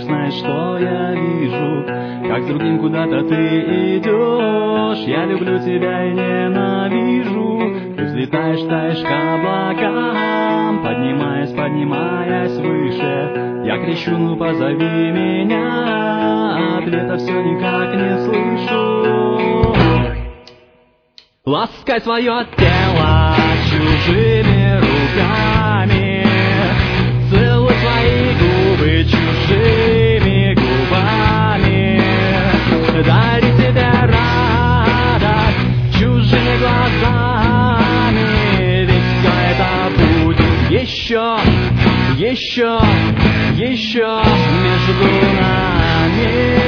знаешь, что я вижу, как с другим куда-то ты идешь. Я люблю тебя и ненавижу. Ты взлетаешь, таешь к облакам, поднимаясь выше. Я кричу, ну позови меня, ответа все никак не слышу. Ласкай свое тело чужими руками, целуй свои губы чужими губами, дари себе радость чужими глазами, ведь все это будет еще между нами.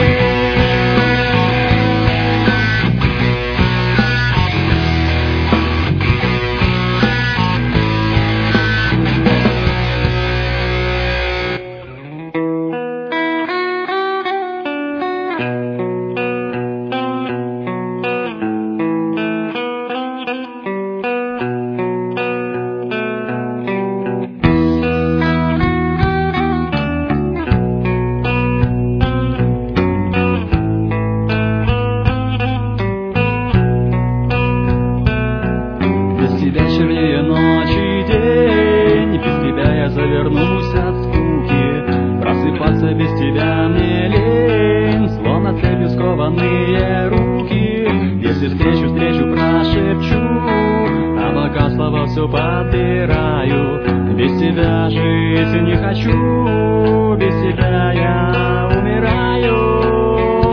Чернее ночь и день, без тебя я завернусь от скуки. Просыпаться без тебя мне лень, словно цепью скованные руки. Если встречу, прошепчу, а пока слова все подбираю. Без тебя жить не хочу, без тебя я умираю.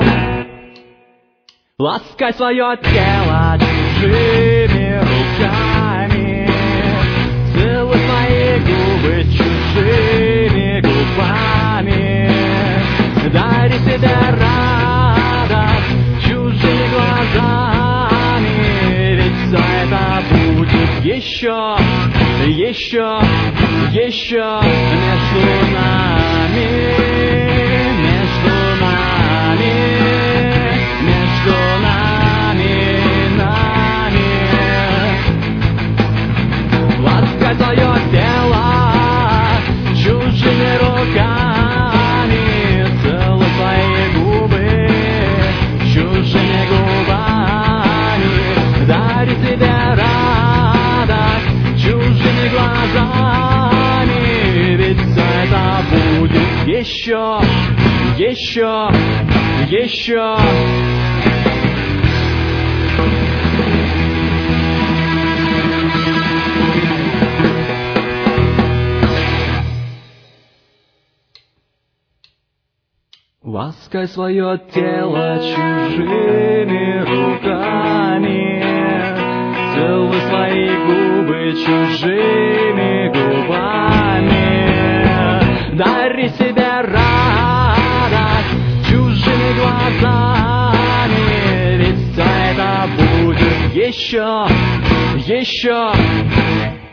Ласкай свое тело чужими руками, целуй свои губы чужими губами, дари себе радость чужими глазами, ведь все это будет еще между нами. Свое тело чужими руками, целуй свои губы чужими губами, дари себе радость чужими глазами, ведь все это будет еще Ласкай свое тело чужими руками, целуй свои губы чужими губами, дари себе радость чужими глазами, ведь все это будет еще